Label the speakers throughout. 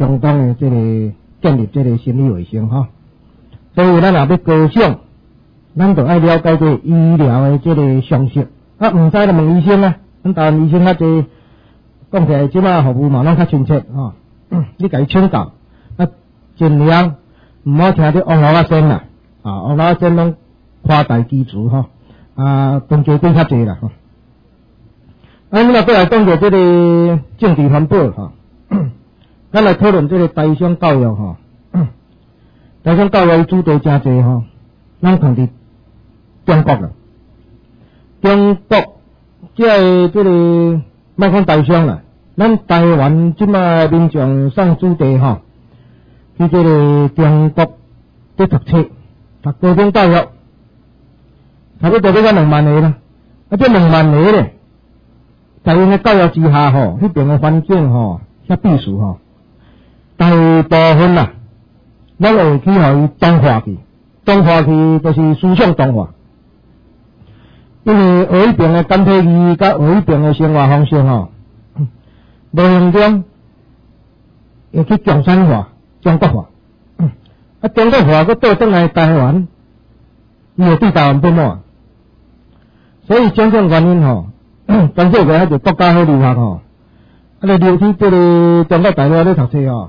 Speaker 1: 相当的这个建立这个心理卫生哈。所以咱若要高尚，咱就爱了解这医疗的这个常识。啊，唔知就问医生啊，咱台湾医生较济，讲起来即马服务嘛拢较亲切吼。你甲伊请教，啊，尽量唔好听啲王老啊声啦，啊，王老啊声拢夸大其词吼，啊，动机更较济啦吼。啊，你若过来讲到这个政治环保吼，咱来讨论这个大商教育吼，大商教育主题真济吼，咱看伫中国啦。中国即个这个莫讲大商啦，咱台湾即马民众上主题吼，去这个中国在读册，读高中教育，差不多到2万个啦。啊，这2万个咧，在因个教育之下吼，迄边个环境吼，遐必须吼，大部分啦，咱会去互伊同化去，同化去就是思想同化。因为学迄边的简体语，甲学迄边的生活方式吼，无形中会去共产化、中国化。啊，中国化佮倒转来台湾，伊会对台湾不满。所以种种原因吼，全世界迄个国家好留学吼，啊，就留去这个中国大陆咧读册吼。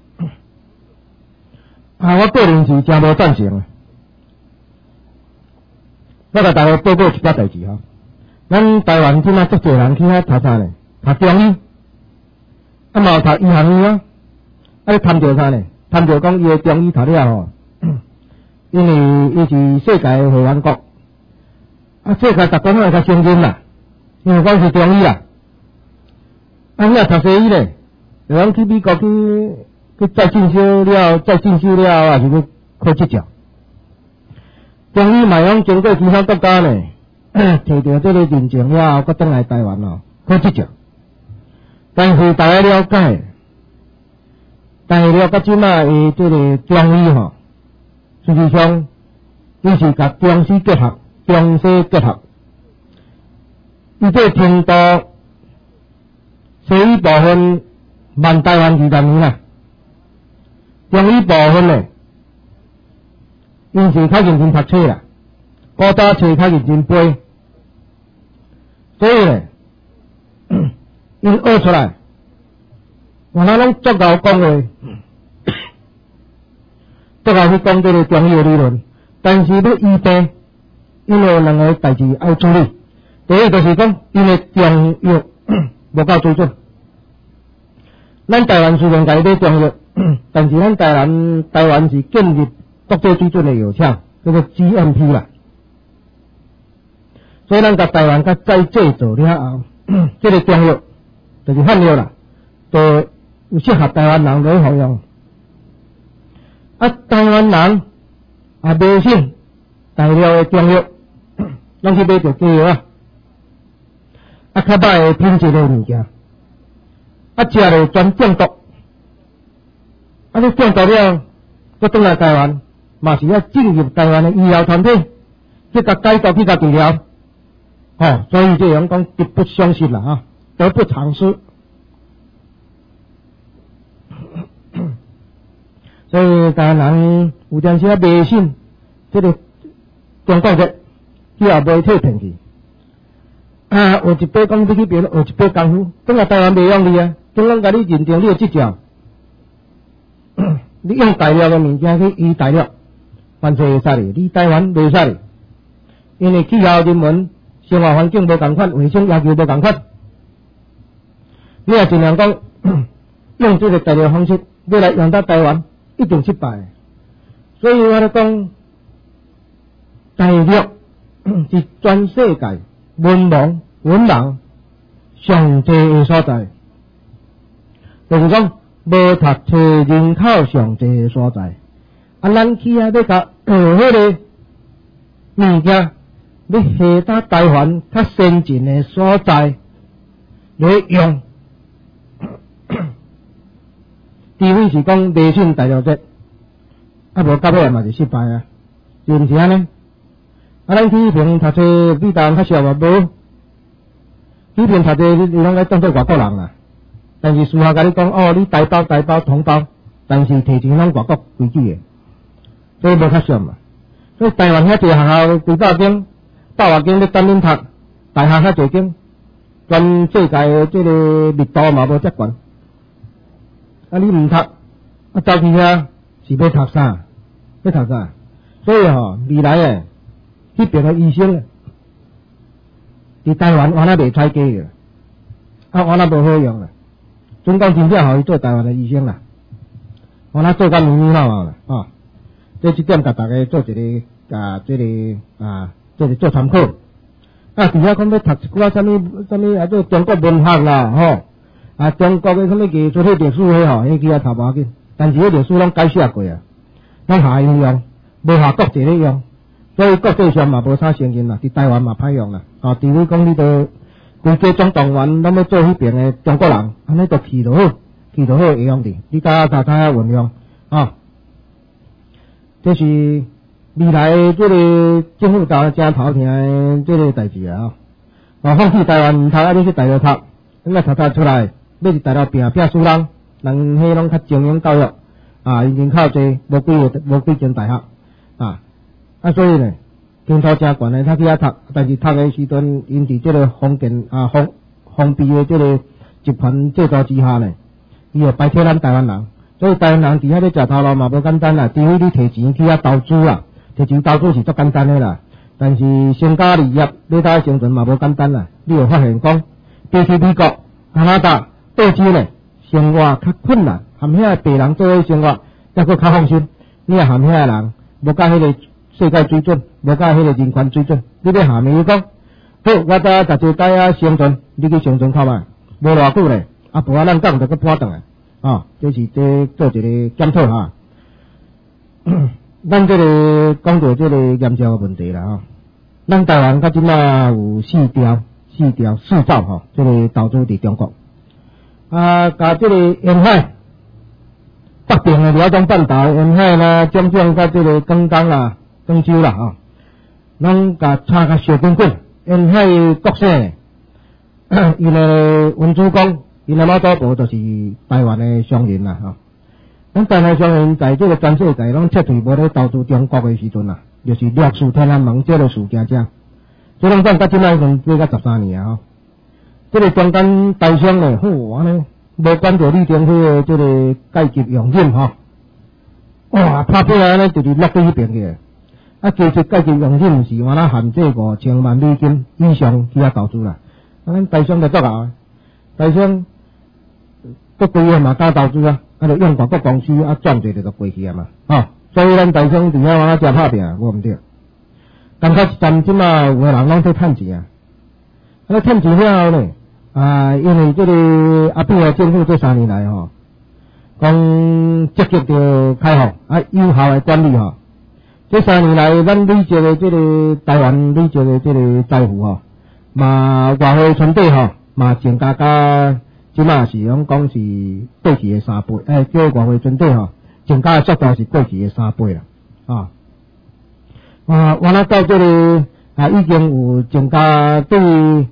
Speaker 1: 啊，我个人是真无赞成的。我甲大家报告一寡代志吼，咱台湾即马足侪人去遐读啥呢？读中医，啊嘛有读医学院啊，啊咧谈着啥呢？谈着讲伊个中医读了吼，因为伊是世界会员国，啊世界逐国拢会较先进啦，因为讲是中医啦，啊你若读西医咧，就讲去美国去再进修了，还是去考执照。中医嘛用经过其他国家呢，摕到这个认证了后，搁转来台湾哦，考执照。但是大家了解，到即马的这个中医吼，实际上伊是甲中西结合，中西结合。伊这程度，西医部分慢台湾20年啦，中医部分呢。因是较认真读册啦，古早册较认真背，所以呢，因学出来，原来拢足够讲话，足够去讲这个中医的理论。但是要医病，因为有2个代志要处理。第一就是讲，因为中药无够水准。咱台湾虽然家买中药，但是咱台湾是建立国际水准的药厂，叫做 GMP 啦。所以咱甲台湾甲再制作了后，这个中药就是汉药啦，就有适合台湾人来服用。啊，台湾人也袂信大陆的中药，拢去买着假药啊，啊较歹的品质的物件，啊食了全中毒，啊你中毒了，搁转来台湾。嘛是要进入台湾的医疗团队，去甲改造去甲治疗，所以这样讲得不相信啦啊，得不偿失。所以台湾人有阵时啊迷信这个中国的，去也袂替骗去。啊，学一杯讲要去别学一杯功夫，转来台湾袂用你啊，怎样甲你认定你有执照？你用大陆的物件去医大陆。凡是会使哩，你台湾袂使哩，因为气候、人文、生活环境无共款，卫生要求无共款。你也尽量讲用这个大陆方式，要来用到台湾，一定失败。所以我咧讲，大陆是全世界文盲上济的所在，就是讲无读册人口上济的所在。啊，咱去要甲学迄个物件，要下到台湾较先进的所在来用。除非是讲迷信大陆这，啊无到尾嘛是失败啊，是毋是安尼？啊，咱去迄边读册比台湾较少嘛无？迄边读册你拢爱当做外国人啦， 但是事后甲你讲哦，你台胞同胞，但是提钱拢外国规矩诶，所以无较俗嘛。所以台湾遐济学校几百间、百外间咧等恁读，大学遐济间，全世界诶即个密度嘛无遮悬。啊，你毋读，啊走去遐是要读啥？要读啥？所以未来诶，迄边诶医生，伫台湾原来袂采价诶，原来无好用啦。准讲真正互伊做台湾诶医生啦，原来做甲咪咪闹啦，这一点甲大家做一个这个做参考。伫遐讲要读一寡啥物做中国文学啦，中国诶啥物艺术迄历史迄迄去遐读无要紧，但是迄历史拢改写过啊，拢下应用，无下国际咧用，所以国际上嘛无啥承认啦，伫台湾嘛歹用啦。除非讲你都规家总动员，咱要做迄边诶中国人，安尼就去就好会用伫，你甲运用这是未来这个政府搞真头疼的这个代志啊！放弃台湾唔读，你去大陆读，你若读出来，要伫大陆拼输人迄拢较精英教育人口济，无几间大学所以呢，天头真悬的，他去遐读，但是读的时阵，因伫这个封闭的这个集团制度之下呢，伊会排斥咱台湾人。所以台湾人伫遐咧食头路嘛无简单啦，除非你摕钱去遐投资啦，摕钱投资是足简单的啦。但是成家立业，你搭生存嘛无简单啦。你有发现讲，比起美国、加拿大、澳洲呢，生活较困难，含遐白人做伙生活，抑佫较放心。你也含遐人，无甲迄个世界水准，无甲迄个人权水准，你要下面伊讲，好，我搭10届啊生存，你去生存看觅，无偌久咧，无咱讲就佫搬转来。这是做一个检讨哈。咱这个讲到这个严重的问题啦咱台湾到即马有四兆这个投资伫中国甲这个沿海北边的辽东半岛沿海啦，种种甲这个广东啦、广州啦拢甲插甲小滚滚，沿海国省因为文主讲。因阿妈祖婆就是台湾的商人啦咱台湾商人在这个全世界拢撤退无咧投资中国的时阵啦，就是绿树天安门这个事件这拢算到即摆已经过到13年啊这个中间台商咧，安尼无管到李登辉的这个阶级容忍哇，拍拼安尼就是落去迄边去其实阶级容忍是原来限制5000万美金以上去遐投资啦，咱台商就作台商。各规个嘛敢投资就用外国公司赚者就过去嘛所以咱台商伫遐真拍拼，我毋对。感觉站即马有个人拢在趁钱趁钱了后呢因为这个阿扁政府这3年来讲积极着开放有效的管理这3年来咱累积的这个台湾累积的这个财富嘛外汇存底嘛增加甲。即马是讲是过去的3倍，叫外汇存底增加的速度是过去的3倍啦原来到这个已经有增加对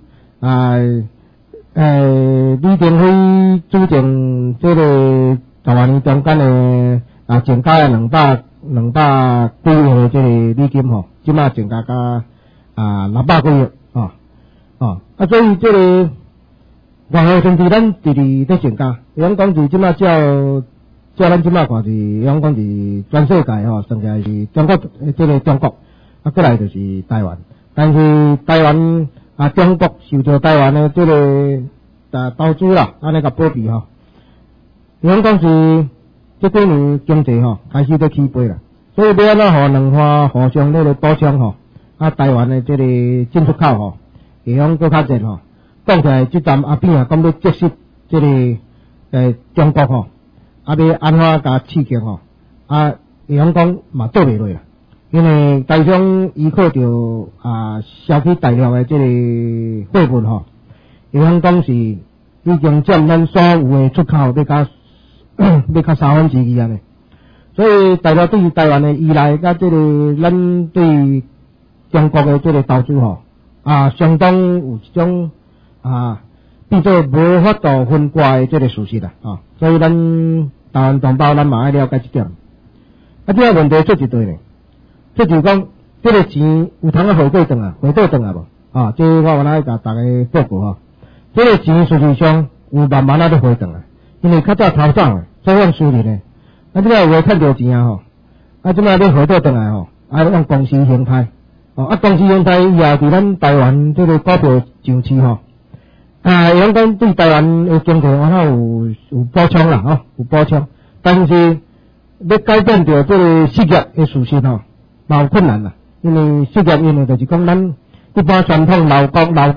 Speaker 1: 李登辉主政这个10万年中间的增加了200几亿的这个美金即马增加到600几亿所以这个。外汇存底咱直直在增加，讲是即马照咱即马看是，讲是全世界算起来是中国这个中国，过来就是台湾，但是台湾中国受到台湾的这个投资啦，安尼甲保庇讲是这几年经济开始在起飞啦，所以要安怎互两方互相那个补充台湾的这个进出口会用更较热讲起来，即站阿扁讲要接触这个中国要安怎甲刺激会讲嘛做袂落啦，因为台商依靠着消费大量的这个货物会讲是已经占咱所有的出口要较2/3安尼，所以大家对台湾的依赖甲这个咱对中国的这个投资相当有一种变做无法度分割的这个事实啦，所以咱台湾同胞咱嘛爱了解这点。这个问题出一堆呢，这就是讲这个钱有通回过转啊，回倒转啊无？这我原来甲大家报告这个钱实际上有慢慢在回转啊，因为较早头涨做用输入呢，这个有趁到钱啊这摆要回倒转来用公司形态，公司形态以后伫咱台湾这个股票上市用讲对台湾的经济往有补充啦有补充，但是要改变掉这个失业的事实嘛有困难啦，因为失业因为就是讲咱一般传统劳工传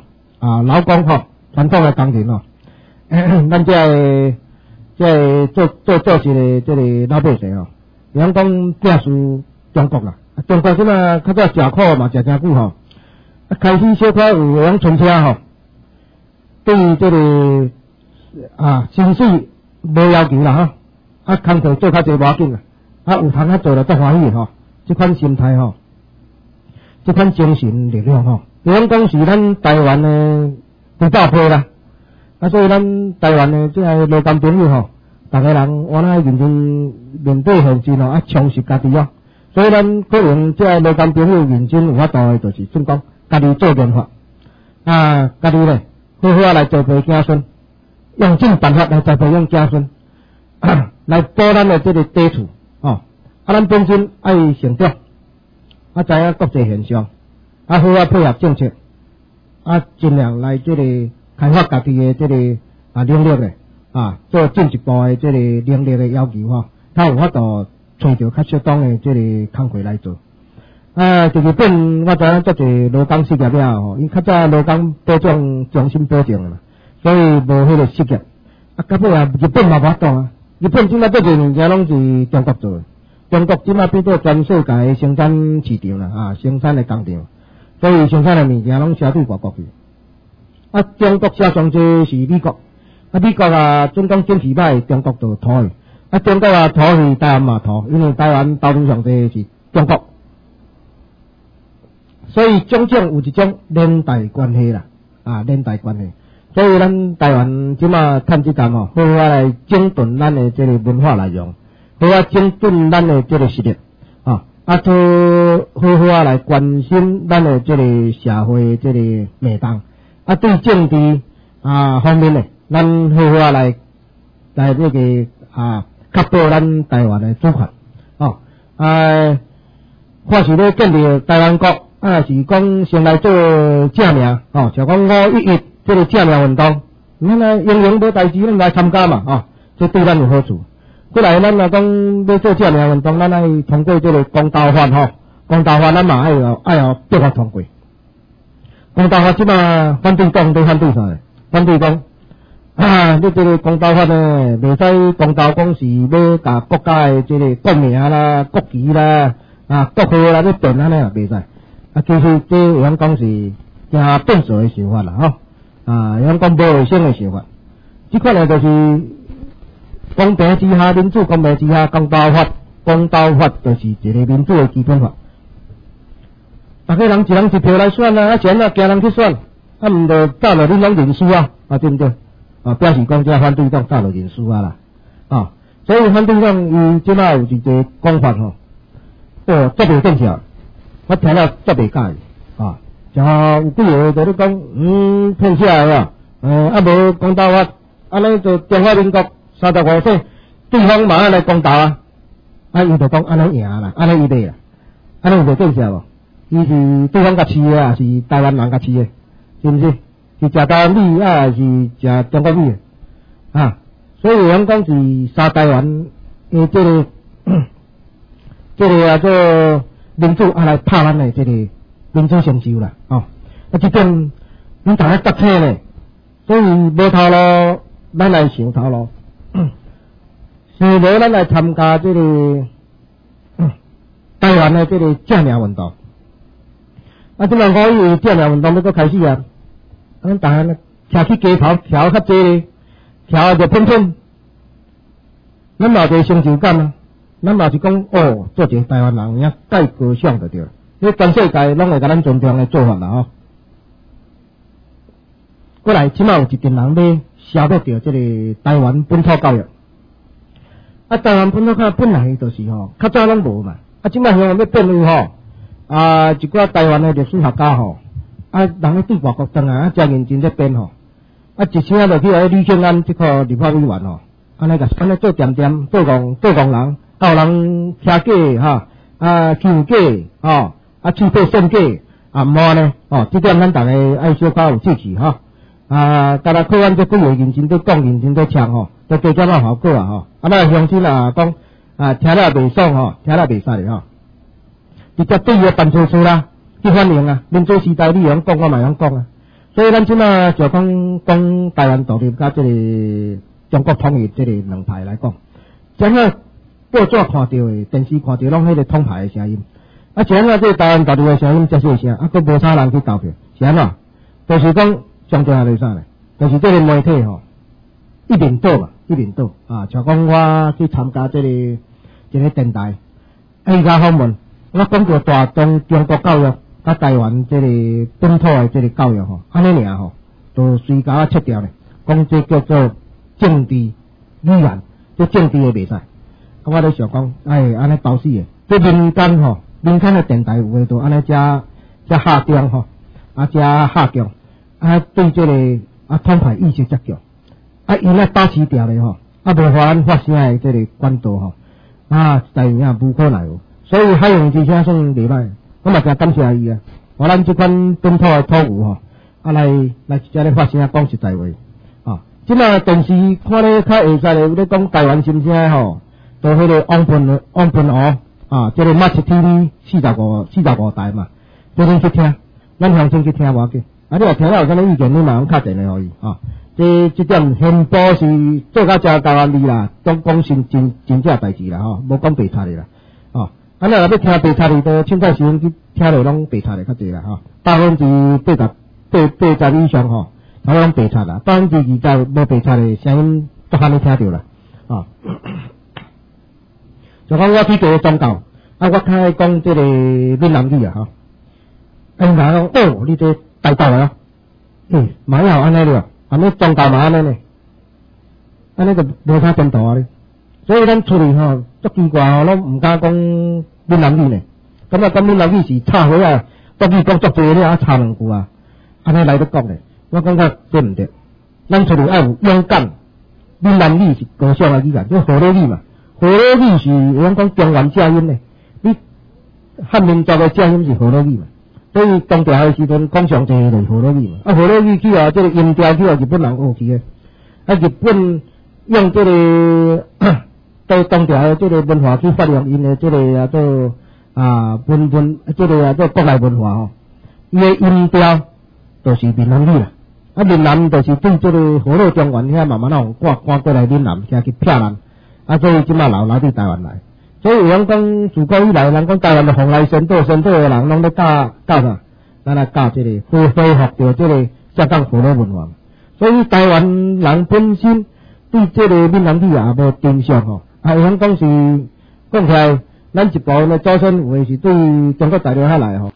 Speaker 1: 统的工人咱这做事的这个老百姓人讲摒输中国啦，中国即摆较早食苦嘛食真久开始小可有用存车对于这个薪水无要求啦工作做较济无要紧啦，有通做了足欢喜这款心态这款精神力量用讲是咱台湾的第大批啦，所以咱台湾的这个劳工朋友大家人原来认真面对现实充实家己所以咱可能这个劳工朋友认真有法度的，就是怎讲家己做研发家己咧好好来栽培子孙，用这种办法来栽培养子孙来保咱的这个基础咱本身爱成长知影国际现象好配合政策尽量来这个开发家己的这个能力咧做进一步的这个能力的要求他有法度找到较适当的这个工课来做就日本我知影足侪劳工失业了因较早劳工保障中心保障嘛，所以无迄个失业到尾日本嘛无法度日本即摆足侪物件拢是中国做的，中国即摆变做全世界的生产市场啦生产的工厂，所以生产的物件拢销对外国去中国销上济是美国美国总讲经济歹中国就拖去中国拖去台湾嘛拖，因为台湾投资上济是中国，所以种种有一种连带关系啦连带关系，所以咱台湾即马趁这站好好来整顿咱的这个文化内容，好好整顿咱的这个实力好好来关心咱的这个社会这个脉动对政治方面呢咱好好来这个确保咱台湾的主权或是咧建立台湾国是讲先来做正名像讲511这个正名运动，咱英勇无代志咱来参加嘛这对咱有好处。过来咱讲要做正名运动，咱爱通过这个公道法公道法咱嘛爱要必须通过。公道法即马反对党都反对啥？反对讲你这个公道法呢，袂使公道讲是要甲国家的这个国名啦、国旗啦、国号啦要变安尼袂使。其实这样讲是真笨拙的想法啦样讲无卫生的想法。这款呢就是公平之下民主，公平之下公道法，公道法就是一个民主的基本法。大家人一人一票来选选惊人去选毋就走了恁拢认输对不对？表示讲这反对党走了认输啦所以反对党伊即摆有一个讲法足袂正确，我听了足袂介意像有几个就咧讲骗起来无公道法安尼就中华民国35岁对方嘛来公道伊就讲安尼赢啦，安尼伊袂啦，安尼有正确无？伊是对方甲饲的是台湾人甲饲的，是毋是？是食台湾米还是食中国米所以人讲是杀台湾的这个做民主来拍咱的这个民主成就啦这点咱大家得听咧，所以无头路咱来想头路是无咱来参加这个台湾的这个正名运动这两个月正名运动要搁开始咱大家徛去街头跳较济咧，跳就喷喷，咱嘛有成就感咱嘛是讲做一个台湾人该高尚就对了，你全世界拢会甲咱尊重的做法啦过来即马有一群人要消灭掉这个台湾本土教育。啊，台湾本土教育本来就是吼，较早拢无嘛。啊，即马现在要变为吼，一寡台湾的历史学家吼，人咧对外国转啊，真认真在编吼。一声就去李庆安这个立法委员吼，安尼做点点做工人，有人听假欺假去背算假，毋好呢，这点咱大家爱小可有支持吼。甲来看阮这几个认真在讲，认真在唱吼，都加减有效果啊吼。那乡亲讲听了袂爽吼，听了袂使哩吼。直接对伊办错事啦，去反映啊，民主时代你会讲，我嘛会讲啊。所以咱即马就讲台湾独立甲这个中国统一这个两派来讲，怎啊报纸看到的、电视看到拢迄个统派的声音，怎啊这个台湾独立的声音才小声，佫无啥人去投票，是安怎？就是讲上正下啥咧？就是这个媒体吼，一面倒嘛，一面倒像讲我去参加这个电台，伊甲访问，我讲过大中国教育。台湾这个本土的这个教育吼，安尼尔吼，都随甲我切掉咧，讲这叫做政治语言，这政治也袂使。我咧想讲，安尼搞死诶，这民间的电台有诶都安尼遮下中吼，遮下强，对这个统派意识遮强，因保持掉咧吼，无互咱发声诶这个管道吼，在影无可奈何，所以海洋之声算袂歹。我嘛真感谢伊啊！咱这款本土的土牛吼，来直接咧发声讲实在话即马电视看咧较会使咧，有咧讲台湾心声吼，都迄个王喷湖这个 Match TV 45台嘛，叫恁去听，咱乡亲去听无要紧。你若听了有啥物意见，你嘛用敲电话互伊这点宣布是做到遮台湾味啦，讲真正代志啦无讲白贼的啦若要听白贼的，都凊彩时阵去听落拢白贼的较济啦80%以上都拢白贼啦，20%无白贼的声音都罕你听到啦就讲我去做宗教，我较爱讲这个闽南语因讲你这大道的嘛要安尼了，安尼宗教嘛安尼呢，安尼就无啥前途咧。所以咱出去足奇怪拢毋敢讲闽南语呢，感觉讲闽南语是插伙国语讲足济了，插两句安尼来得讲咧，我感觉这毋对。咱出去爱有勇敢，闽南语是高尚的语言，这河洛语嘛，河洛语是有讲中原正音咧，你汉民族的正音是河洛语嘛，所以当调的时阵讲上济就是河洛语嘛，河洛语去这个音调去日本人学去的，日本用这个对当调的这个文化去发扬因的这个做这个做国内文化伊的音调就是闽南语啦，闽南就是对这个河洛中原遐慢慢赶过来闽南遐去骗人，所以即马流对台湾来，所以有人讲自古以来人讲台湾的蓬莱仙岛的人拢咧教啥，咱来教这个恢复着这个香港河洛文化，所以台湾人本身对这个闽南语也无定向有人讲是讲起来，咱一部的祖先有诶是对中国大陆遐来